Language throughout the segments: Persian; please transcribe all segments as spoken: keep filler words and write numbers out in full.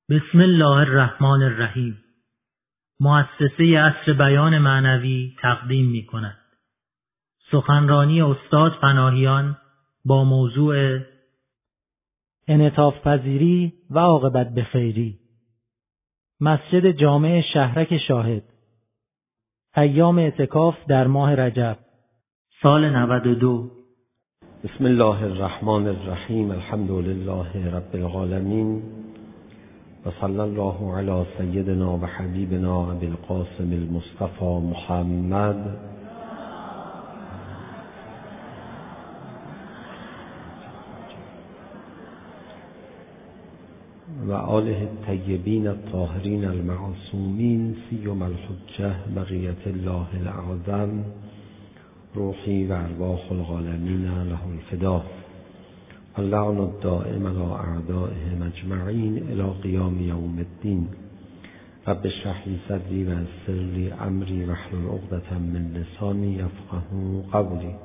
بسم الله الرحمن الرحیم. مؤسسه عصر بیان معنوی تقدیم می کند سخنرانی استاد پناهیان با موضوع انعطاف پذیری و عاقبت بخیری. مسجد جامع شهرک شاهد، ایام اعتکاف در ماه رجب، سال نود و دو. بسم الله الرحمن الرحیم. الحمد لله رب العالمین و صلی الله علی سیدنا و حبیبنا ابی القاسم المصطفى محمد و آله الطیبین الطاهرین المعصومین سیما الحجة بقیة الله الاعظم روحی و ارواح العالمین له الفدا اللعن الدائم على اعدائهم اجمعین الی قیام یوم الدین. رب اشرح لی صدری و یسر لی امری واحلل عقدة من لسانی یفقهوا قولی.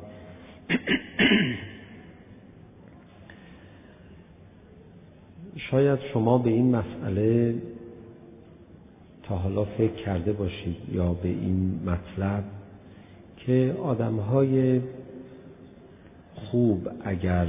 شاید شما به این مسئله تا حالا فکر کرده باشید یا به این مطلب که آدم‌های خوب اگر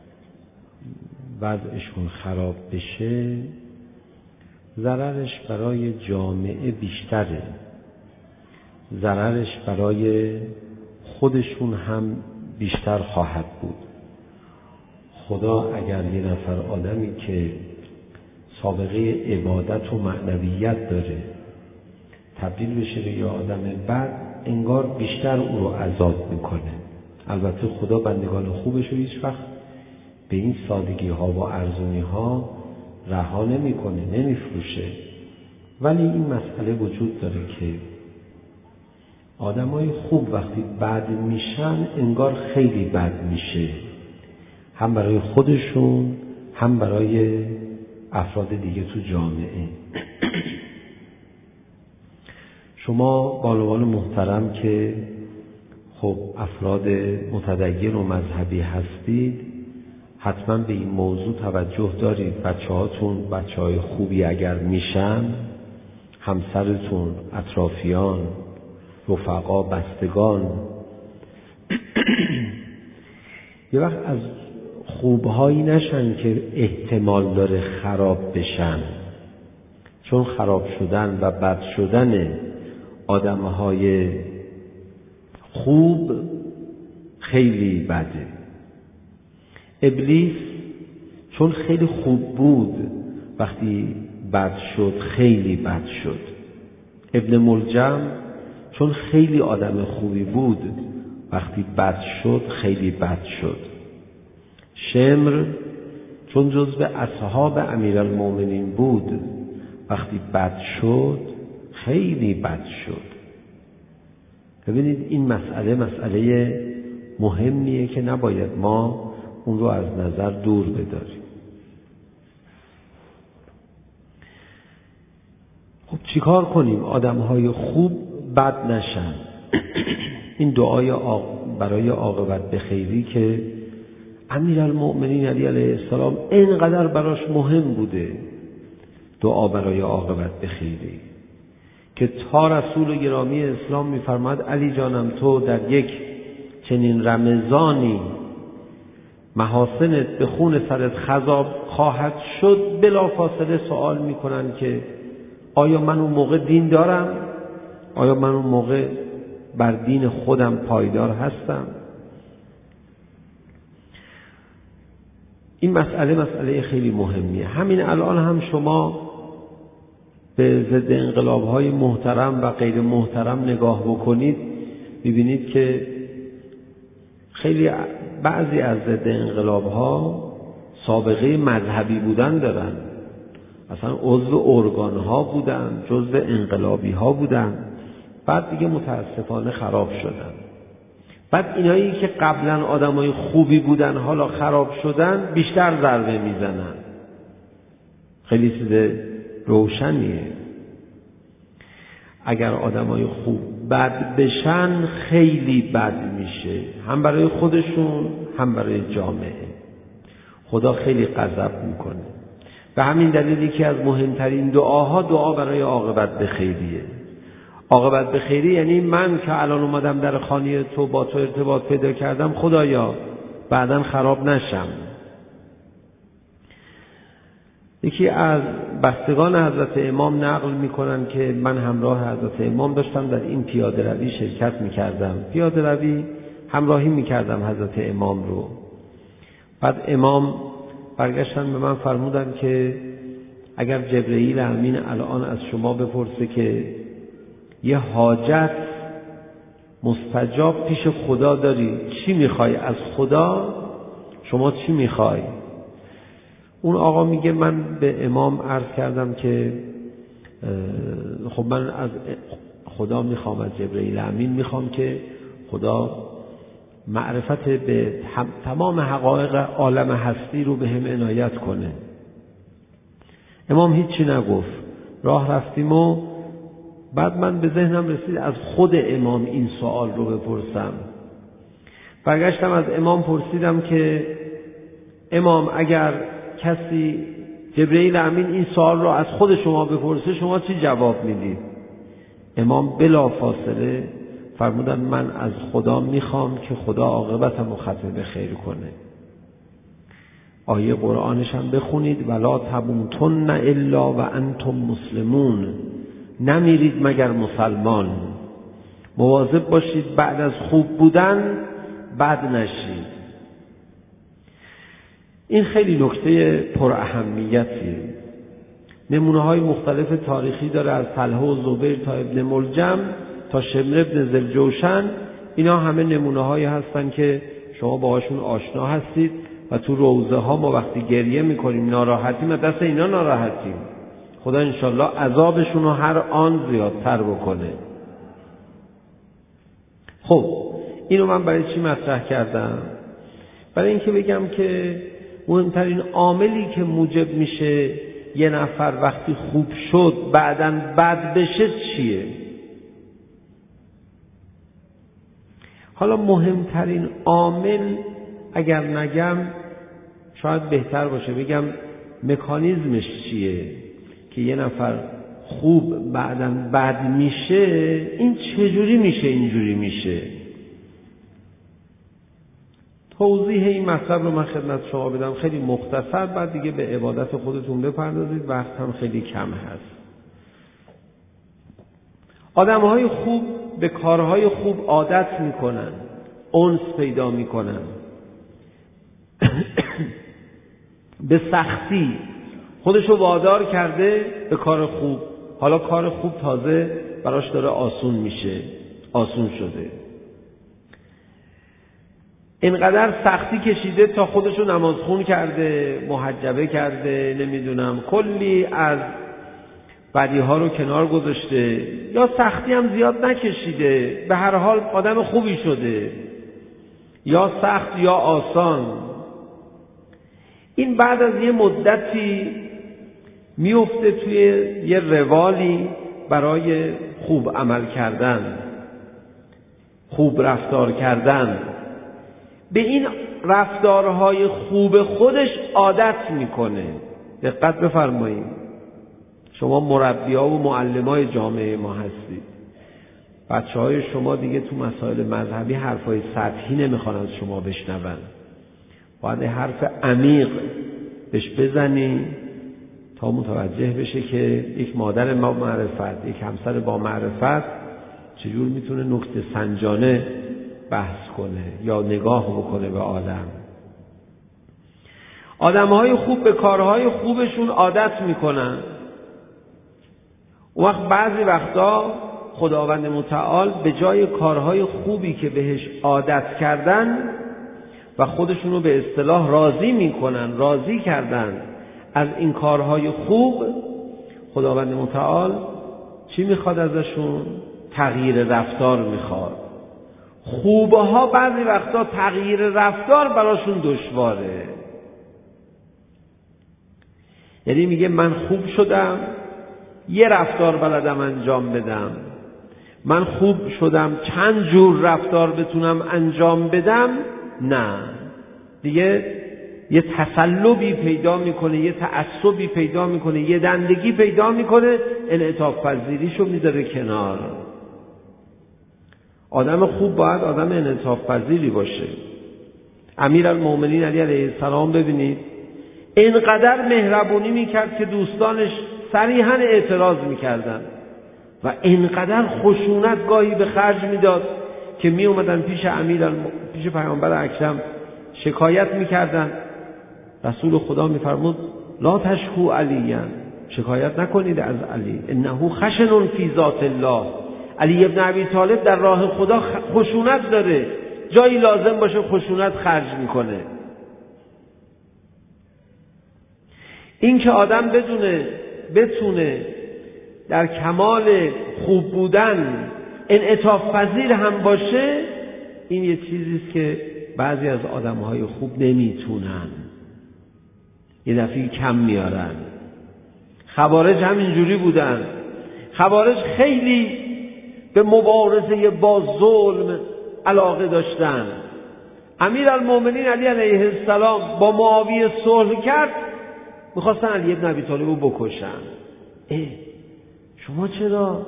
وضعشون خراب بشه ضررش برای جامعه بیشتره، ضررش برای خودشون هم بیشتر خواهد بود. خدا اگر یه نفر آدمی که سابقه عبادت و معنویت داره تبدیل بشه به یه آدم بد، انگار بیشتر او رو عذاب میکنه. البته خدا بندگان خوبش رو هیچ وقت به این سادگی ها و ارزونی ها رها نمیکنه، نمیفروشه. ولی این مسئله وجود داره که آدمای خوب وقتی بد میشن انگار خیلی بد میشه، هم برای خودشون هم برای افراد دیگه تو جامعه. شما بانوان محترم که خب افراد متدین و مذهبی هستید حتما به این موضوع توجه دارید. بچه هاتون بچه های خوبی اگر میشن، همسرتون، اطرافیان، رفقا، بستگان یه وقت از خوبهایی نشن که احتمال داره خراب بشن، چون خراب شدن و بد شدن آدمهای خوب خیلی بده. ابلیس چون خیلی خوب بود وقتی بد شد خیلی بد شد. ابن ملجم چون خیلی آدم خوبی بود وقتی بد شد خیلی بد شد. شمر چون جزو اصحاب امیرالمومنین بود وقتی بد شد خیلی بد شد. ببینید این مسئله مسئله مهمیه که نباید ما اون رو از نظر دور بداریم. خب چیکار کنیم آدم‌های خوب بد نشن؟ این دعای آق... برای عاقبت بخیری که امیرالمؤمنین علی علیه السلام اینقدر براش مهم بوده، دعا برای عاقبت بخیری که تا رسول گرامی اسلام می‌فرماد علی جانم تو در یک چنین رمضانی محاسنت به خون سرت خضاب خواهد شد، بلا فاصله سوال میکنن که آیا من اون موقع دین دارم؟ آیا من اون موقع بر دین خودم پایدار هستم؟ این مسئله مسئله خیلی مهمیه. همین الان هم شما به ضد انقلاب‌های محترم و غیر محترم نگاه بکنید، ببینید که خیلی بعضی از ضد انقلاب‌ها سابقه مذهبی بودن دارن، اصلا عضو ارگان‌ها بودن، جزو انقلابی‌ها بودن، بعد دیگه متاسفانه خراب شدن. بعد اینایی که قبلا آدمای خوبی بودن حالا خراب شدن بیشتر ضربه میزنن. خیلی چیز روشنیه. اگر آدمای خوب بد بشن خیلی بد میشه، هم برای خودشون هم برای جامعه. خدا خیلی غضب میکنه. به همین دلیل یکی از مهمترین دعاها دعا برای عاقبت به خیریه. عاقبت به خیری یعنی من که الان اومدم در خانه تو با تو ارتباط پیدا کردم، خدایا بعداً خراب نشم. یکی از بستگان حضرت امام نقل میکنن که من همراه حضرت امام داشتم در این پیاده روی شرکت میکردم، پیاده روی همراهی میکردم حضرت امام رو. بعد امام برگشتن به من فرمودن که اگر جبرئیل امین الان از شما بپرسه که یه حاجت مستجاب پیش خدا داری، چی میخوای از خدا؟ شما چی میخوای؟ اون آقا میگه من به امام عرض کردم که خب من از خدا میخوام، از جبرئیل امین میخوام که خدا معرفت به تمام حقایق عالم هستی رو به هم عنایت کنه. امام هیچی نگفت، راه رفتیم و بعد من به ذهنم رسید از خود امام این سوال رو بپرسم. برگشتم از امام پرسیدم که امام اگر کسی جبرئیل امین این سوال رو از خود شما بپرسه شما چی جواب میدید؟ امام بلا فاصله فرمودن من از خدا میخوام که خدا عاقبتمو ختم به خیر کنه. آیه قرآنش هم بخونید، ولا تموتن الا و انتم مسلمون، نمیرید مگر مسلمان. مواظب باشید بعد از خوب بودن بد نشید. این خیلی نکته پر اهمیتیه. نمونه های مختلف تاریخی داره، از طلحه و زبیر تا ابن ملجم تا شمر ابن ذوالجوشن. اینا همه نمونه هایی هستن که شما باهاشون آشنا هستید و تو روضه ها ما وقتی گریه میکنیم ناراحتیم، دست اینا ناراحتیم. خدا انشالله عذابشون رو هر آن زیادتر بکنه. خب اینو من برای چی مطرح کردم؟ برای اینکه بگم که مهمترین عاملی که موجب میشه یه نفر وقتی خوب شد بعداً بد بشه چیه؟ حالا مهمترین عامل اگر نگم شاید بهتر باشه بگم مکانیزمش چیه که یه نفر خوب بعداً بد میشه. این چجوری میشه اینجوری میشه؟ توضیح این مطلب رو من خدمت شما بدم خیلی مختصر، بعد دیگه به عبادت خودتون بپردازید، وقت هم خیلی کم هست. آدم‌های خوب به کارهای خوب عادت میکنن، انس پیدا میکنن. به سختی خودشو وادار کرده به کار خوب، حالا کار خوب تازه براش داره آسون میشه، آسون شده. اینقدر سختی کشیده تا خودشو نمازخون کرده، محجبه کرده، نمیدونم کلی از بدی ها رو کنار گذاشته، یا سختی هم زیاد نکشیده، به هر حال آدم خوبی شده، یا سخت یا آسان. این بعد از یه مدتی میفته توی یه روالی برای خوب عمل کردن، خوب رفتار کردن. به این رفتارهای خوب خودش عادت میکنه. دقت بفرمایید، شما مربی‌ها و معلمای جامعه ما هستید. بچه‌های شما دیگه تو مسائل مذهبی حرفای سطحی نمیخوان از شما بشنون. باید حرف عمیق بهش بزنی تا متوجه بشه که یک مادر با معرفت، یک همسر با معرفت چجور میتونه نکته سنجانه بحث کنه یا نگاه بکنه به آدم. آدم‌های خوب به کارهای خوبشون عادت میکنن. اون وقت بعضی وقتا خداوند متعال به جای کارهای خوبی که بهش عادت کردن و خودشون رو به اصطلاح راضی میکنن، راضی کردن از این کارهای خوب، خداوند متعال چی میخواد ازشون؟ تغییر رفتار میخواد. خوبه ها بعضی وقتا تغییر رفتار براشون دشواره. یعنی میگه من خوب شدم، یه رفتار بلدم انجام بدم. من خوب شدم چند جور رفتار بتونم انجام بدم؟ نه، دیگه یه تسلبی پیدا میکنه، یه تعصبی پیدا میکنه، یه دندگی پیدا میکنه، انعطاف پذیریشو میذاره کنار. آدم خوب باید آدم انعطاف پذیری باشه. امیرالمومنین علی علیه السلام ببینید اینقدر مهربونی میکرد که دوستانش صریحاً اعتراض میکردن و اینقدر خشونت گاهی به خرج میداد که می اومدن پیش امیر پیش پیامبر اکرم شکایت میکردن. رسول خدا میفرمود لا تشکو علیاً، شکایت نکنید از علی، انه خشن فی ذات الله. علی ابن ابی طالب در راه خدا خشونت داره، جایی لازم باشه خشونت خرج میکنه. این که آدم بدونه بتونه در کمال خوب بودن انعطاف پذیر هم باشه، این یه چیزیست که بعضی از آدمهای خوب نمیتونن، یه دفعه کم میارن. خوارج هم اینجوری بودن. خوارج خیلی به مبارزه با ظلم علاقه داشتن. امیرالمومنین علی علیه السلام با معاویه صلح کرد، میخواستن علی ابن ابی طالب رو بکشن. اه شما چرا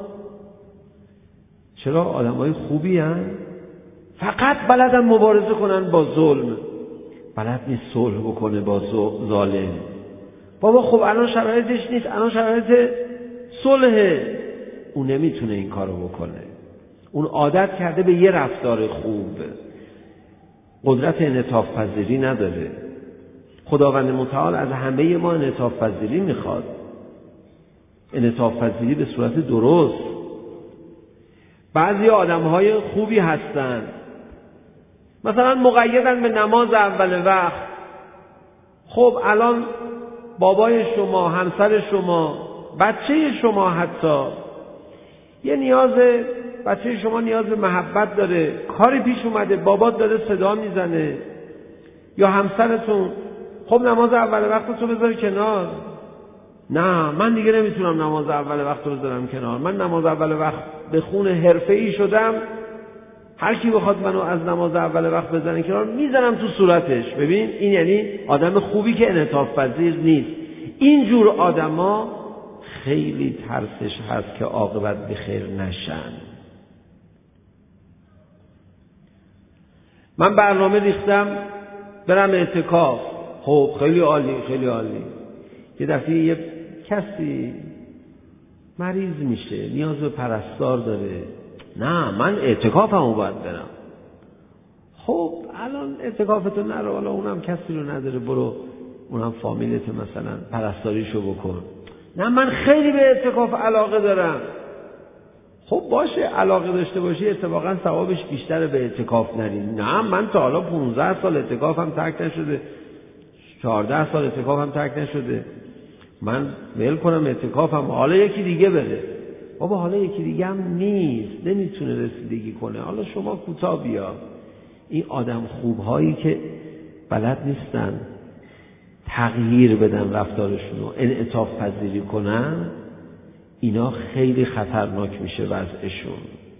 چرا آدمای خوبی هن؟ فقط بلدن مبارزه کنن با ظلم، بلد نیست صلح بکنه با ظالم. بابا خب الان شرایطش نیست، الان شرایط صلحه. اون نمیتونه این کارو بکنه. اون عادت کرده به یه رفتار خوب، قدرت انعطاف پذیری نداره. خداوند متعال از همه ما انعطاف پذیری میخواد، انعطاف پذیری به صورت درست. بعضی آدمهای خوبی هستن مثلا مقیدن به نماز اول وقت. خب الان بابای شما، همسر شما، بچه شما حتی یه نیاز، بچه شما نیاز به محبت داره، کاری پیش اومده، بابات داره صدا میزنه یا همسرتون، خب نماز اول وقت رو بذار کنار. نه من دیگه نمیتونم نماز اول وقت رو بذارم کنار، من نماز اول وقت به خون حرفه‌ای شدم، هر کی بخواد منو از نماز اول وقت بزنه کنار میزنم تو صورتش. ببین این یعنی آدم خوبی که انعطاف پذیر نیست. اینجور آدما خیلی ترسش هست که عاقبت به خیر نشن. من برنامه ریختم برم اعتکاف. خب خیلی عالی خیلی عالی. یه دفعه یه کسی مریض میشه، نیاز به پرستار داره. نه من اعتکافمو باید برم. خب الان اعتکافتو نرو، حالا اونم کسی رو نداره، برو اونم فامیلت مثلا پرستاریشو بکن. نه من خیلی به اعتکاف علاقه دارم. خب باشه علاقه داشته باشی اتفاقا ثوابش بیشتره به اعتکاف نری. نه من تا حالا پونزده سال اعتکافم ترک نشده، چهارده سال اعتکافم ترک نشده، من ول کنم اعتکافم حالا یکی دیگه بره. بابا حالا یکی دیگه هم نیست، نمیتونه رسیدگی کنه، حالا شما کوتاه بیا. این آدم خوبهایی که بلد نیستن تغییر بدن رفتارشون رو، انعطاف پذیری کنن، اینا خیلی خطرناک میشه وضعشون.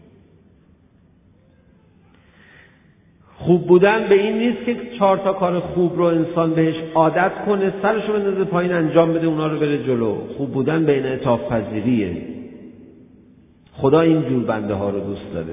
خوب بودن به این نیست که چهار تا کار خوب رو انسان بهش عادت کنه، سرشو بندازه پایین انجام بده اونا رو بره جلو. خوب بودن به انعطاف پذیریه. خدا این جور بنده ها رو دوست داره.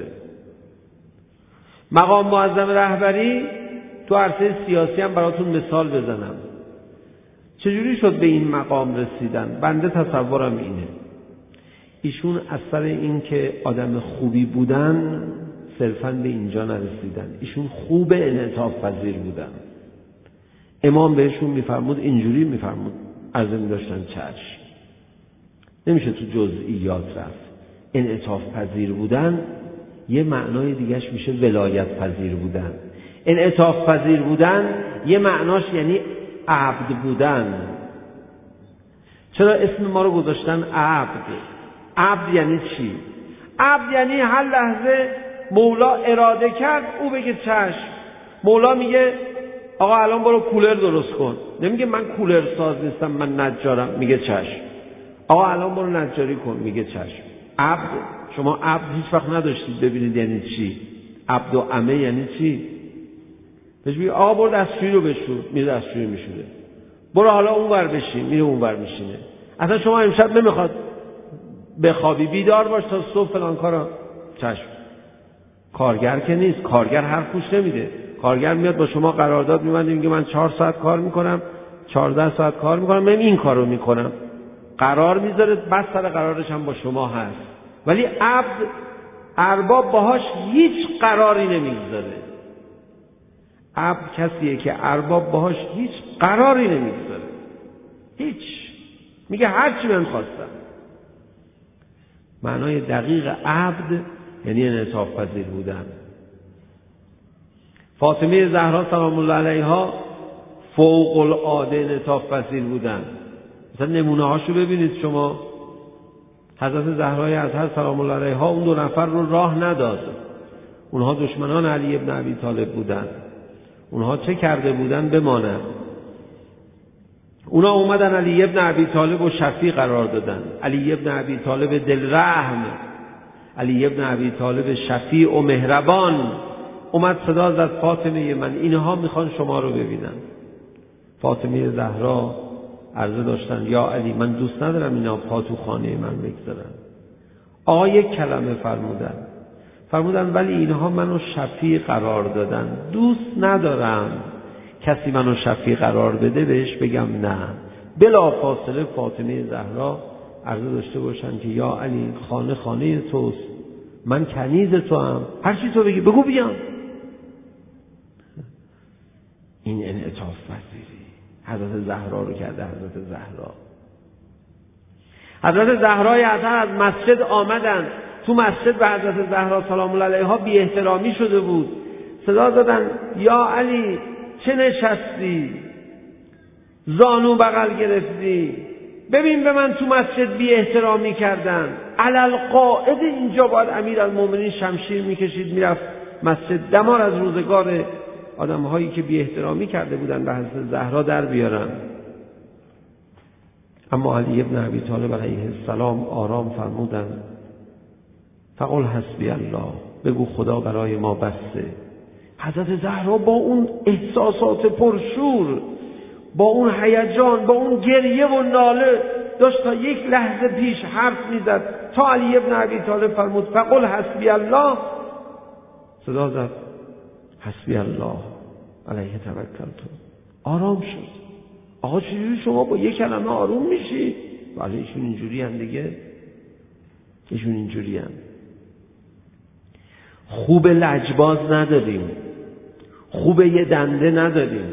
مقام معظم رهبری تو عرصه سیاسی هم براتون مثال بزنم. چجوری شد به این مقام رسیدن؟ بنده تصورم اینه، ایشون اثر این که آدم خوبی بودن صرفاً به اینجا نرسیدن، ایشون خوب انعطاف پذیر بودن. امام بهشون میفرمود اینجوری میفرمود، عرضه می‌داشتن چشم، نمیشه تو جزئیات رفت. انعطاف پذیر بودن یه معنای دیگهش میشه ولایت پذیر بودن. انعطاف پذیر بودن یه معناش یعنی عبد بودن. چرا اسم ما رو گذاشتن عبد؟ عبد یعنی چی؟ عبد یعنی هر لحظه مولا اراده کرد او بگه چشم. مولا میگه آقا الان برو کولر درست کن، نمیگه من کولر ساز نیستم من نجارم، میگه چشم. آقا الان برو نجاری کن، میگه چشم. عبد، شما عبد هیچ وقت نداشتید ببینید یعنی چی؟ عبد و عمه یعنی چی؟ بهش میگه آقا برو دستشویی رو بشور، میره دستشویی میشوره. برو حالا اونور بشین، میره اونور میشینه. اصلا شما امشب نمیخواد بخوابی، بیدار باش تا صبح فلان کارا. چشم. کارگر که نیست، کارگر حرف گوش نمیده. کارگر میاد با شما قرارداد میبنده، میگه من چهار ساعت کار میکنم، چهارده ساعت کار میکنم، من این کارو میکنم. قرار میذاره، بس سر قرارش هم با شما هست. ولی عبد ارباب باهاش هیچ قراری نمیگذاره. عبد کسیه که ارباب باهاش هیچ قراری نمیگذاره، هیچ. میگه هر چی من خواستم. معنای دقیق عبد یعنی انعطاف پذیر بودن. فاطمه زهرا سلام الله علیها فوق العاده انعطاف پذیر بودن. مثلا نمونه هاشو ببینید شما. حضرت زهرای اطهر سلام الله علیها اون دو نفر رو راه نداد. اونها دشمنان علی ابن ابی طالب بودن. اونها چه کرده بودن بمانند. اونا اومدن علی ابن ابی طالب و شفیع قرار دادن. علی ابن ابی طالب دل رحم، علی ابن ابی طالب شفیع و مهربان اومد صدا زد فاطمه من اینها میخوان شما رو ببینن. فاطمه زهرا عرضه داشتن یا علی من دوست ندارم اینا پا تو خانه من بگذارن. آقا یک کلمه فرمودن فرمودن ولی اینها منو شفیع قرار دادن، دوست ندارم کسی منو شفیع قرار بده بهش بگم نه. بلا فاصله فاطمه زهرا عرضه داشته باشن که یا علی خانه خانه توست، من کنیز تو هم، هر چی تو بگی بگو بیام. این انعطاف پذیری حضرت زهرا رو کرده. حضرت زهرا حضرت زهرای اطهر از مسجد آمدن. تو مسجد به حضرت زهرا سلام الله علیها بی احترامی شده بود. صدا دادن یا علی چه نشستی؟ زانو بغل گرفتی؟ ببین به من تو مسجد بی احترامی کردن. علل قاعده اینجا باید امیرالمومنین شمشیر میکشید میرفت مسجد، دمار از روزگار آدم هایی که بی احترامی کرده بودن به حضرت زهرا در بیارن. اما علی ابن ابی طالب علیه السلام آرام فرمودن فقل حسبی الله، بگو خدا برای ما بسته. حضرت زهرا با اون احساسات پرشور، با اون هیجان، با اون گریه و ناله داشت تا یک لحظه پیش حرف میزد تا علی ابن ابی طالب فرمود فقل حسبی الله، صدا زد حسبی الله علیه توکلت. آرام شد. آقا چجوری شما با یک کلمه آروم میشی؟ ولی ایشون اینجوری هم دیگه، ایشون اینجوری هم. خوب لجباز نداریم، خوب یه دنده نداریم.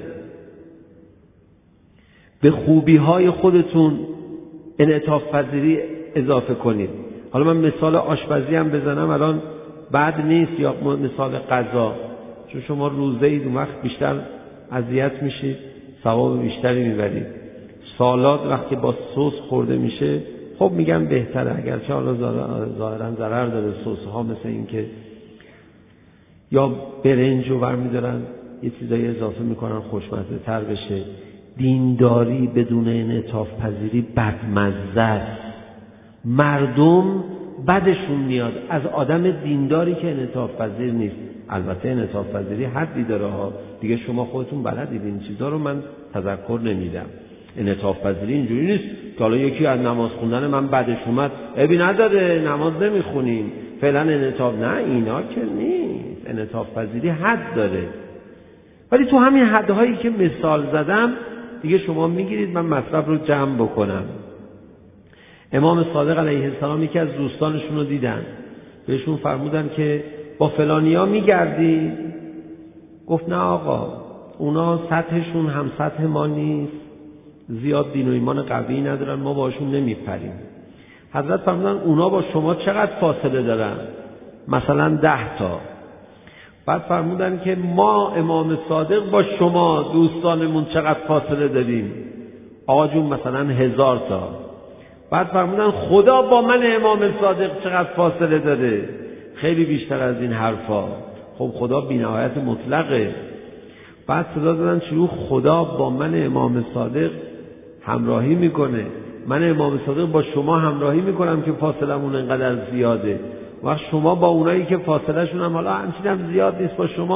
به خوبی های خودتون انعطاف پذیری اضافه کنید. حالا من مثال آشپزی هم بزنم الان بد نیست، یا مثال غذا، چون شما روزه اید اون وقت بیشتر اذیت میشید، ثواب بیشتری میبرید. سالاد وقتی با سس خورده میشه خب میگم بهتره، اگرچه حالا ظاهرا ضرر داره سس ها، مثل این که یا برنج رو برمیدارن یه چیزایی اضافه میکنن خوشمزه تر بشه. دینداری بدون انعطاف پذیری بدمزه است. مردم بدشون میاد از آدم دینداری که انعطاف پذیر نیست. البته انعطاف پذیری حدی داره ها، دیگه شما خودتون بلدید این چیزا رو، من تذکر نمیدم. انعطاف پذیری اینجوری نیست که حالا یکی از نماز خوندن من بدش اومد ابی نداره نماز نمیخونیم فعلا انعطاف، نه اینا که نیست. انعطاف پذیری حد داره. ولی تو همین حدهایی که مثال زدم دیگه شما میگیرید من مطلب رو جمع بکنم. امام صادق علیه السلام یکی از دوستانشون رو دیدن، بهشون فرمودن که با فلانیا میگردی؟ گفت نه آقا، اونا سطحشون هم سطح ما نیست، زیاد دین و ایمان قوی ندارن، ما باشون نمیپریم. حضرت فرمودن اونا با شما چقدر فاصله دارن؟ مثلا ده تا. بعد فرمودن که ما امام صادق با شما دوستانمون چقدر فاصله داریم؟ آقا جون مثلا هزار تا. بعد فرمودن خدا با من امام صادق چقدر فاصله داره؟ خیلی بیشتر از این حرفا. خب خدا بی‌نهایت مطلقه. بعد صدا دادن چرا خدا با من امام صادق همراهی میکنه، من امام صادق با شما همراهی میکنم که فاصلمون انقدر زیاده، وقت شما با اونایی که فاصله شون هم حالا همچین هم زیاد نیست با شما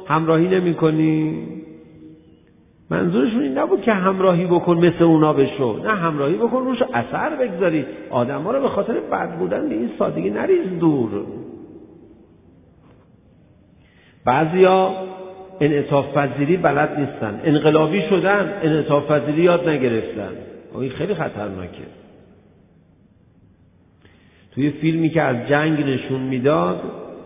همراهی نمی کنی؟ منظورشون این نبود که همراهی بکن مثل اونا بشو، نه، همراهی بکن روش اثر بگذاری، آدم ها رو به خاطر بد بودن به این سادگی نریز دور. بعضیا انعطاف پذیری بلد نیستن، انقلابی شدن، انعطاف پذیری یاد نگرفتن. این خیلی خطرناکه. توی فیلمی که از جنگ نشون میداد،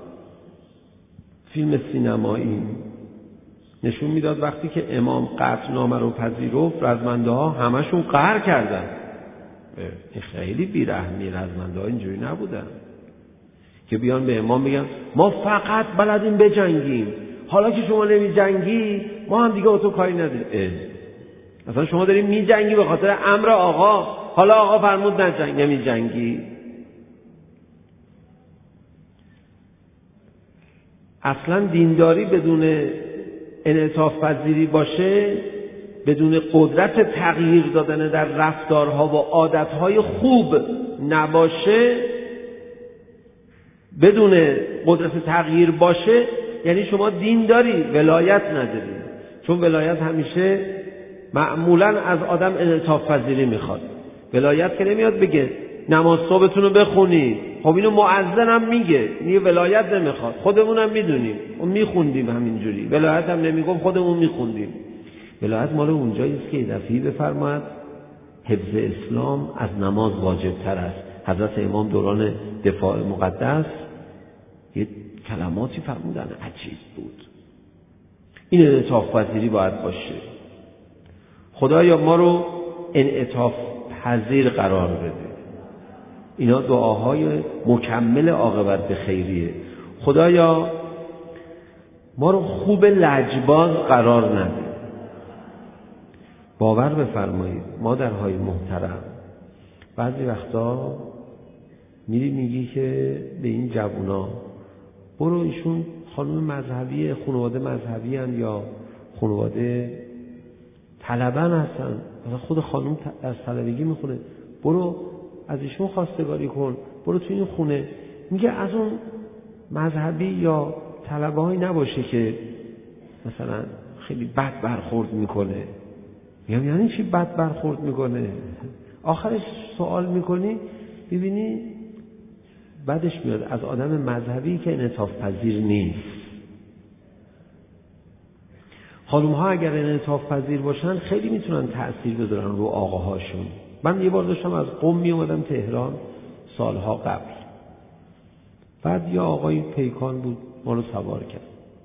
فیلم سینمایی، نشون میداد وقتی که امام قطعنامه رو پذیرفت، رزمنده ها همشون قهر کردن. این خیلی بیرحمی، رزمنده ها اینجوری نبودن که بیان به امام بگن ما فقط بلدیم بجنگیم، حالا که شما نمی جنگی ما هم دیگه با تو کاری نداریم. مثلا شما داریم می جنگی به خاطر امر آقا، حالا آقا فرمود نجنگ، نمی جنگی. اصلا دینداری بدون انعطاف پذیری باشه، بدون قدرت تغییر دادن در رفتارها و عادتهای خوب نباشه، بدون قدرت تغییر باشه، یعنی شما دین داری ولایت نداری. چون ولایت همیشه معمولا از آدم انعطاف پذیری میخواد. ولایت که نمیاد بگه نماز صبحتون رو بخونید، خب اینو مؤذن هم میگه، میگه ولایت نمیخواد، خودمونم میدونیم، اون میخوندیم همینجوری، ولایت هم نمیگم، خودمون میخوندیم. ولایت مال اونجاییست که دفعی بفرماید حفظ اسلام از نماز واجب تر است. حضرت امام دوران دفاع مقدس یه کلماتی فرمودن عجیب بود. این انعطاف پذیری باید باشه. خدایا ما رو انعطاف پذیر قرار بده. اینا دعاهای مکمل عاقبت به خیریه. خدایا ما رو خوب لجباز قرار نده. باور بفرمایید مادرهای محترم، بعضی وقتا میری میگی که به این جوونا برو ایشون خانم مذهبی، خانواده مذهبی هن یا خانواده طلبن هستن، مثلا خود خانم از طلبگی میخونه، برو از ایشون خواستگاری کن، برو تو این خونه. میگه از اون مذهبی یا طلبه هایی نباشه که مثلا خیلی بد برخورد میکنه. میگم یعنی چی بد برخورد میکنه؟ آخرش سوال میکنی ببینی بعدش میاد از آدم مذهبی که انعطاف پذیر نیست. خانم ها اگر انعطاف پذیر باشن خیلی میتونن تأثیر بذارن رو آقاهاشون. من یه بار داشتم از قم می اومدم تهران سالها قبل، بعد یه آقای پیکان بود ما رو سوار کرد.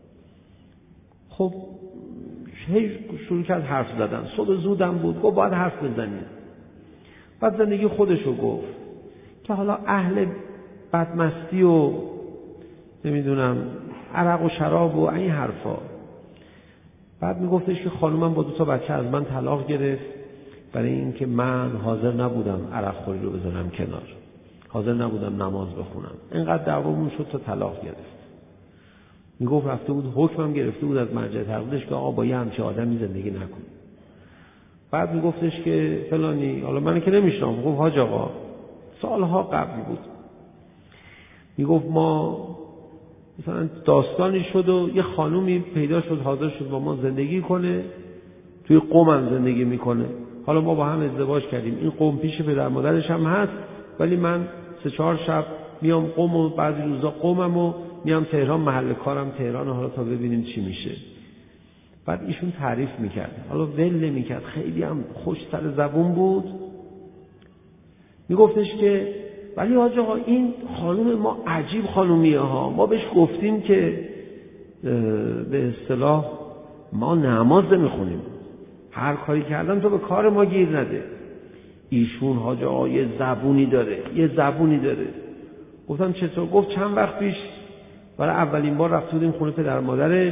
خب هی شروع کرد حرف زدن، صبح زودم بود، گفت باید حرف بزنید. بعد زندگی خودشو گفت که حالا اهل بدمستی و نمیدونم عرق و شراب و این حرفا. بعد میگفتش که خانومم با دو تا بچه از من طلاق گرفت برای اینکه من حاضر نبودم عرق خوری رو بذارم کنار، حاضر نبودم نماز بخونم. اینقدر دعوامون شد تا طلاق گرفت. میگفت رفته بود حکمم گرفته بود از مرجع تقلیدش که آقا با یه همچه آدمی زندگی نکن. بعد میگفتش که فلانی، حالا من که نمیشنم، گفت حاج آقا سالها قبل بود، میگفت ما مثلا داستانی شد و یه خانومی پیدا شد حاضر شد با ما زندگی کنه، توی قم هم زندگی میکنه. حالا ما با هم ازدواج کردیم، این قم پیش پدر مادرش هم هست، ولی من سه چهار شب میام قم و بعضی روزا قمم و میام تهران، محل کارم تهران، حالا تا ببینیم چی میشه. بعد ایشون تعریف میکرد، حالا ول نمیکرد، خیلی هم خوش سر زبون بود. میگفتش که ولی حاج آقا این خانم ما عجیب خانومیه ها، ما بهش گفتیم که به اصطلاح ما نماز نمیخونیم، هر کاری کردن تو به کار ما گیر نده. ایشون حاج آقا یه زبونی داره، یه زبونی داره. گفتم چطور؟ گفت چند وقت پیش برای اولین بار رفته بودیم خونه پدر مادرش،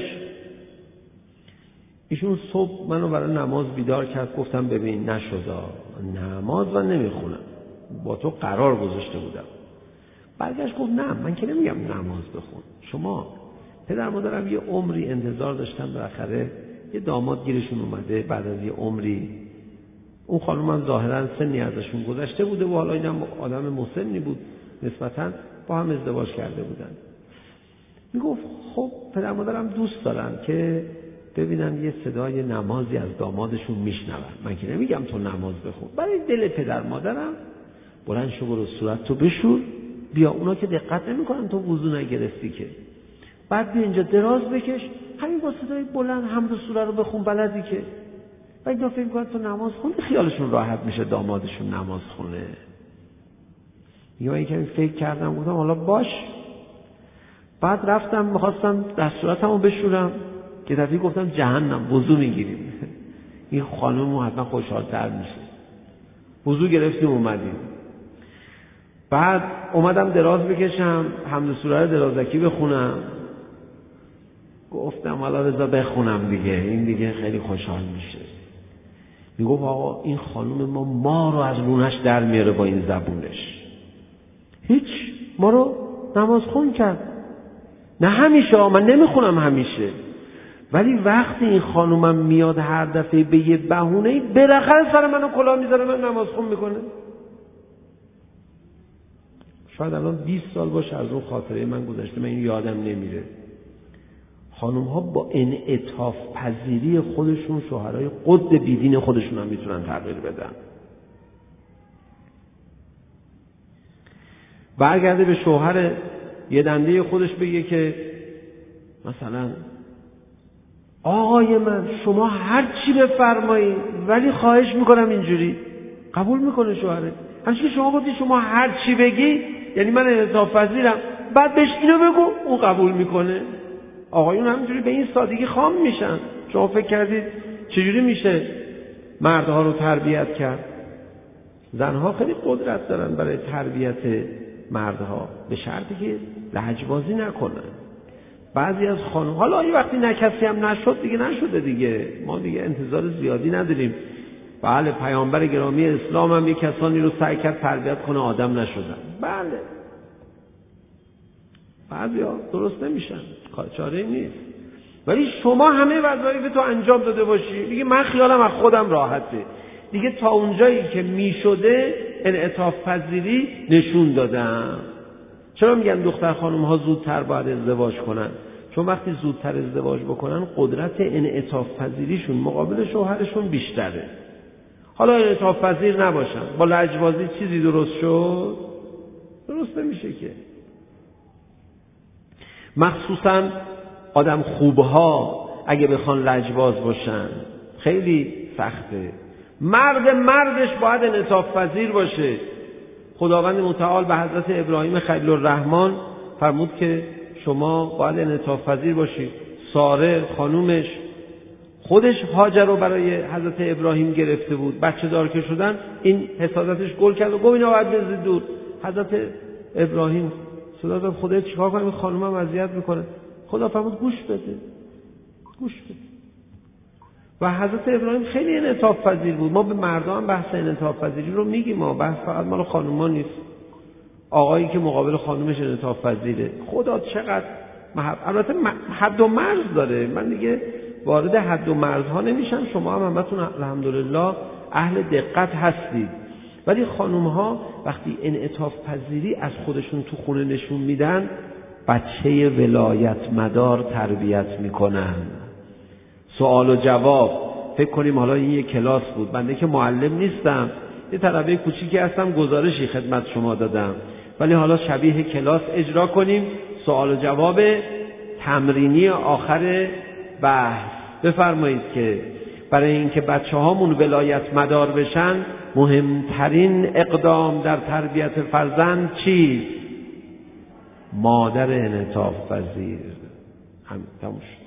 ایشون صبح منو برای نماز بیدار کرد. گفتم ببین نشدا، نماز من نمیخونم، با تو قرار گذاشته بودم. برگشت گفت نه من که نمیگم نماز بخون، شما پدر مادرم یه عمری انتظار داشتن بالاخره یه داماد گیرشون اومده، بعد از یه عمری اون خانم هم ظاهرا سنی ازشون گذشته بوده و حالا اینم آدم مسنی بود نسبتاً، با هم ازدواج کرده بودن. میگفت خب پدر مادرم دوست دارن که ببینن یه صدای نمازی از دامادشون میشنون. من که نمیگم تو نماز بخون، برای دل پدر مادرم بلند شو برو صورت تو بشور بیا. اونا که دقت نمیکنن تو وضو نگرفتی که. بعد بیا اینجا دراز بکش، همین با صدای بلند حمد و سوره رو بخون بلدی که. و اینا فکر میکنن تو نماز خونی، خیالشون راحت میشه دامادشون نماز خونه. یا این کمی فکر کردم گفتم حالا باش. بعد رفتم میخواستم دستوراتمو بشورم که دفعه گفتم جهنم وضو میگیریم. این خانم حتما خوشحال‌تر میشه. وضو گرفتیم اومدیم. بعد اومدم دراز بکشم، حمد سوره رو درازکی بخونم. گفتم حالا رضا بخونم دیگه، این دیگه خیلی خوشحال میشه. میگفت آقا این خانم ما ما رو از رونش در میاره با این زبونش. هیچ، ما رو نماز خون کرد. نه همیشه، من نمیخونم همیشه، ولی وقتی این خانومم میاد هر دفعه به یه بهونه‌ای بالاخره سر منو کلاه میذاره، من نماز خون میکنه. شاید الان بیست سال باشه از اون خاطره من گذشته، من این یادم نمیره. خانوم ها با انعطاف پذیری خودشون شوهرای قد بیدین خودشون هم میتونن تغییر بدن. برگرده به شوهر یه دنده خودش بگه که مثلا آقای من شما هر چی بفرمایید ولی خواهش میکنم اینجوری. قبول میکنه شوهره. همچنین که شما گفتی شما هر چی بگی یعنی من انعطاف پذیرم، بعد بهش اینو بگو، اون قبول میکنه. آقایون همینجوری به این سادگی خام میشن. شما فکر کردید چجوری میشه مردها رو تربیت کرد؟ زنها خیلی قدرت دارن برای تربیت مردها، به شرطی که لهجبازی نکنن. بعضی از خانم حالا یه وقتی نکسی هم نشد دیگه نشده دیگه، ما دیگه انتظار زیادی نداریم. بله پیامبر گرامی اسلام هم یک کسانی رو سعی کرد تربیت کنه آدم نشدن. بله بعضی ها درست نمیشن، چاره نیست. ولی شما همه وظایف تو انجام داده باشی. دیگه من خیالم از خودم راحته دیگه، تا اونجایی که میشده انعطاف پذیری نشون دادم. چرا میگن دختر خانم ها زودتر باید ازدواج کنن؟ چون وقتی زودتر ازدواج بکنن قدرت انعطاف پذیریشون مقابل شوهرشون بیشتره. حالا انعطاف پذیر نباشن، با لجبازی چیزی درست شد؟ درست نمیشه که. مخصوصا آدم خوبها اگه بخوان لجباز باشن خیلی سخته. مرد مردش باید انعطاف پذیر باشه. خداوند متعال به حضرت ابراهیم خلیل الرحمن فرمود که شما باید انعطاف پذیر باشید. ساره خانومش خودش هاجر رو برای حضرت ابراهیم گرفته بود، بچه دار که شدن این حسادتش گل کرد و گفت اینا باید بزید دور. حضرت ابراهیم صدا داد خدا چیکار کنم این خانومم اذیت میکنه. خدا فرمود گوش بده گوش بده. و حضرت ابراهیم خیلی انعطاف پذیر بود. ما به مردان بحث انعطاف پذیری رو میگیم، ما بحث فقط مال خانوما نیست. آقایی که مقابل خانومش انعطاف پذیره، خدا چقدر محب... البته حد و مرز داره. من دیگه وارد حد و مرزها نمیشم، شما هم همتون الحمدلله اهل دقت هستید. ولی خانومها وقتی انعطاف پذیری از خودشون تو خونه نشون میدن، بچه ولایت مدار تربیت میکنن. سوال و جواب، فکر کنیم حالا این یه کلاس بود، بنده که معلم نیستم، یه طلبه کوچیکی هستم، گزارشی خدمت شما دادم، ولی حالا شبیه کلاس اجرا کنیم. سوال و جواب تمرینی آخر بحث. بفرمایید که برای اینکه بچه هامون ولایت مدار بشن مهمترین اقدام در تربیت فرزند چیست؟ مادر انعطاف پذیر. هم تموم شد.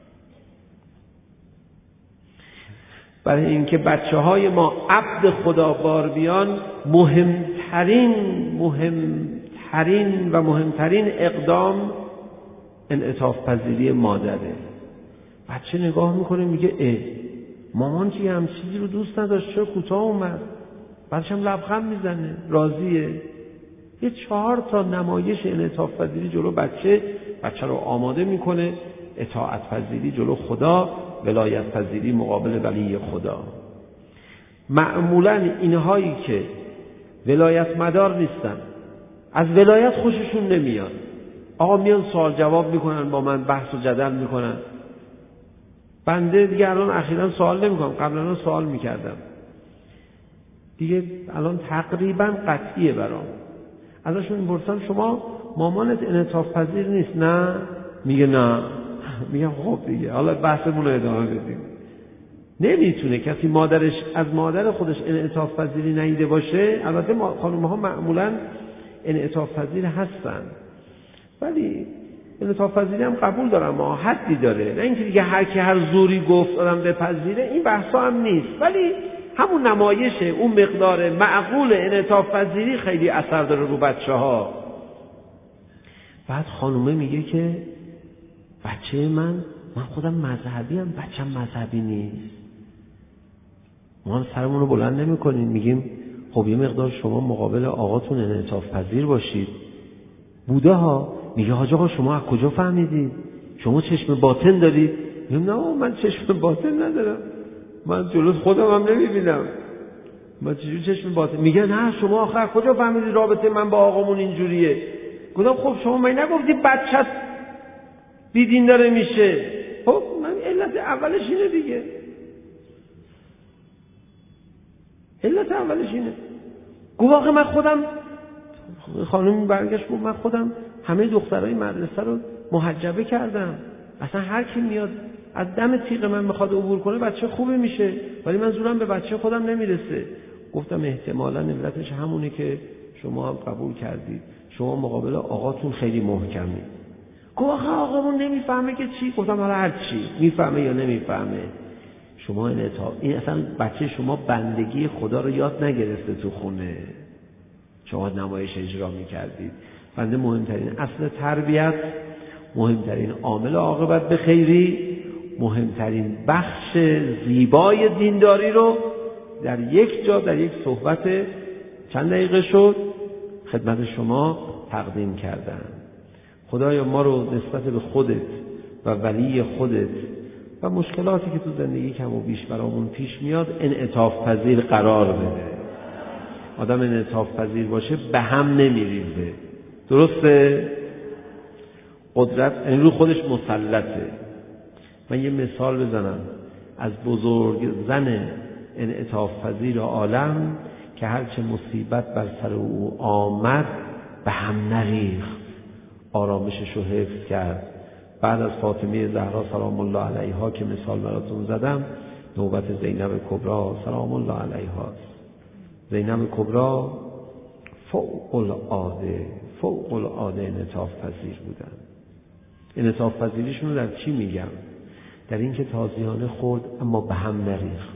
برای اینکه بچه های ما عبد خدا بار بیان مهمترین مهمترین و مهمترین اقدام انعطاف پذیری مادره. بچه نگاه میکنه میگه اه مامان چی هم چیزی رو دوست نداشت، چرا کوتاه اومد؟ بعدش هم لبخند میزنه، راضیه. یه چهار تا نمایش انعطاف پذیری جلو بچه بچه رو آماده میکنه. اطاعت پذیری جلو خدا، ولایت پذیری مقابل ولی خدا. معمولاً اینهایی که ولایت مدار نیستن، از ولایت خوششون نمیاد، آقا میان سوال جواب میکنن، با من بحث و جدل میکنن. بنده دیگه الان اخیراً سوال نمیکنم، قبلا سوال میکردم، دیگه الان تقریبا قطعیه برام. ازشون میپرسم شما مامانت انعطاف پذیر نیست؟ نه. میگه نه. میگم خب دیگه حالا بحثمون رو ادامه بدیم. نمیتونه کسی مادرش از مادر خودش انعطاف پذیری ندیده باشه. البته خانم‌ها معمولاً انعطاف پذیر هستن، ولی انعطاف پذیری هم قبول دارم، ما حدی داره، نه اینکه دیگه هر کی هر زوری گفت آدم بپذیره، این بحثا هم نیست، ولی همون نمایشه، اون مقدار معقول انعطاف پذیری خیلی اثر داره رو بچه‌ها. بعد خانومه میگه که بچه من من خودم مذهبی ام، بچه‌م مذهبی نیست. ما هم سرمون رو بلند نمی کنیم، میگیم خب یه مقدار شما مقابل آقاتون انعطاف پذیر باشید. بوده ها. میگه حاج آقا شما از کجا فهمیدید؟ شما چشم باطن دارید؟ میگم نه من چشم باطن ندارم، من جلوی خودم هم نمیبینم، من چجوری چشم باطن؟ میگه نه شما آخر کجا فهمیدید رابطه من با آقامون اینجوریه؟ گفتم خب شما من نگفتی بچت بیدین داره میشه؟ خب من علت اولش اینه دیگه، علت اولش اینه. گفت آخه من خودم، خانم برگشت گفت من خودم همه دخترای مدرسه رو محجبه کردم، اصلا هر کی میاد از دم تیغ من میخواد عبور کنه بچه خوبی میشه، ولی من زورم به بچه خودم نمیرسه. گفتم احتمالاً علتش همونه که شما هم قبول کردید، شما مقابل آقاتون خیلی محکمید. گفت آخه آقامون نمیفهمه که چی؟ گفتم حالا هر چی، میفهمه یا نمیفهمه، شما این اطاعت، این اصلا بچه شما بندگی خدا رو یاد نگرفته تو خونه، شما نمایش اجرا میکردید. بنده مهمترین اصل تربیت، مهمترین عامل عاقبت به خیری، مهمترین بخش زیبای دینداری رو در یک جا، در یک صحبت چند دقیقه شد خدمت شما تقدیم کردم. خدایا ما رو نسبت به خودت و ولی خودت و مشکلاتی که تو زندگی کم و بیش برامون پیش میاد انعطاف پذیر قرار بده. آدم انعطاف پذیر باشه به هم نمیریزه، درسته؟ قدرت این رو خودش مسلطه. من یه مثال بزنم از بزرگ زن انعطاف پذیر عالم که هرچه مصیبت بر سر او آمد به هم نریخت، آرامشش رو حفظ کرد. بعد از فاطمه زهرا سلام الله علیها که مثال براتون زدم، نوبت زینب کبرا سلام الله علیها. زینب کبرا فوق العاده فوق العاده انعطاف پذیر بودن. انعطاف پذیریشون رو در چی میگم؟ در این که تازیانه خورد اما به هم نریخت،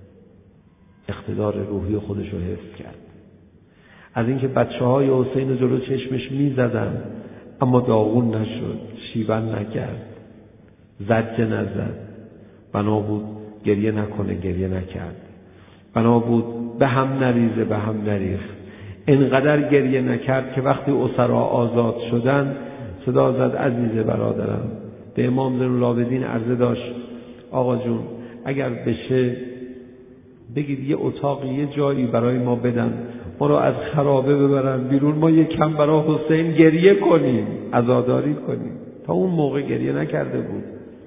اقتدار روحی خودش رو حفظ کرد. از این که بچه های حسین جلو چشمش میزدن اما داغون نشد، شیون نکرد، زجه نزد، بنا بود گریه نکنه، گریه نکرد، بنا بود به هم نریزه، به هم نریخت. اینقدر گریه نکرد که وقتی اسرا آزاد شدن صدا زد عزیز برادرم. به امام زین العابدین عرضه داشت آقا جون اگر بشه بگید یه اتاقی یه جایی برای ما بدن، ما رو از خرابه ببرن بیرون، ما یه کم برای حسین گریه کنیم، عزاداری کنیم. تا اون موقع گریه نکرده بود،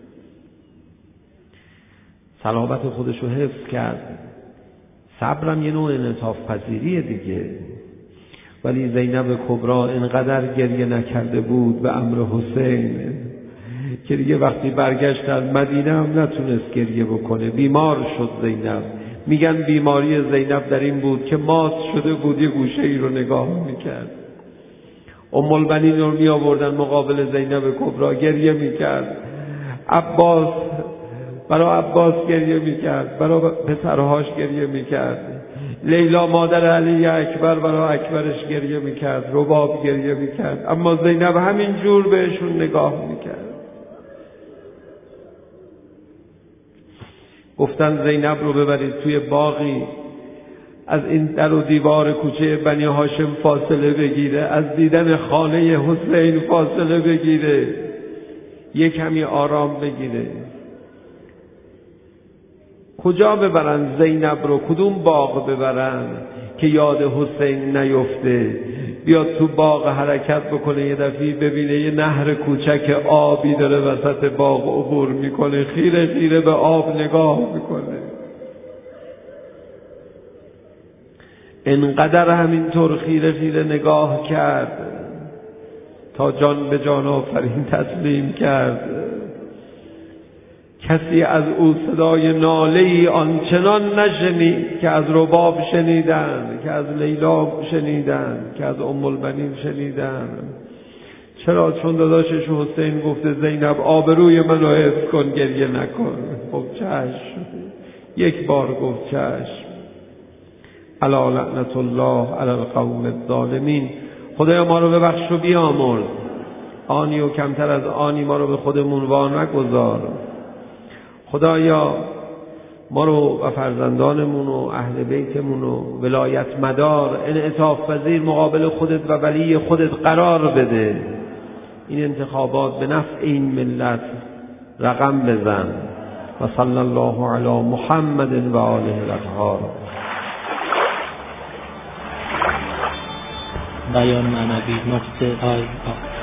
صلابت خودش رو حفظ کرد. صبرم یه نوع انعطاف پذیریه دیگه. ولی زینب کبرا اینقدر گریه نکرده بود به امر حسین که دیگه وقتی برگشت از مدینه هم نتونست گریه بکنه، بیمار شد زینب. میگن بیماری زینب در این بود که مات شده بود، یه گوشه ای رو نگاه میکرد. ام البنین رو می آوردن مقابل زینب کبرا، گریه میکرد. عباس برای عباس گریه میکرد، برای پسرهاش گریه میکرد. لیلا مادر علی اکبر برای اکبرش گریه میکرد، رباب گریه میکرد، اما زینب همین جور بهشون نگاه میکرد. گفتن زینب رو ببرید توی باغی، از این در و دیوار کوچه بنی هاشم فاصله بگیره، از دیدن خانه حسین فاصله بگیره، یک کمی آرام بگیره. کجا ببرن زینب رو؟ کدوم باغ ببرن که یاد حسین نیفته؟ بیاد تو باغ حرکت بکنه، یه دفعه ببینه یه نهر کوچک آبی داره وسط باغ عبور میکنه، خیره خیره به آب نگاه میکنه. انقدر همینطور خیره خیره نگاه کرد تا جان به جان آفرین تسلیم کرد. کسی از او صدای ناله‌ای آنچنان نشنید که از رباب شنیدند، که از لیلا شنیدند، که از ام البنین شنیدند. چرا؟ چون داداشش حسین گفته زینب آبروی منو حفظ کن، گریه نکن. خب چشم، یک بار گفت چشم. الا لعنت الله علی القوم الظالمین. خدایا ما رو ببخش و بیامرز، آنی و کمتر از آنی ما رو به خودمون وا نگذار. خدایا ما رو و فرزندانمون و اهل بیتمون و ولایت مدار انعطاف پذیر مقابل خودت و ولی خودت قرار بده. این انتخابات به نفع این ملت رقم بزن. و صلی الله علی محمد و آله الاطهار. بیان معنوی نقطه آی آ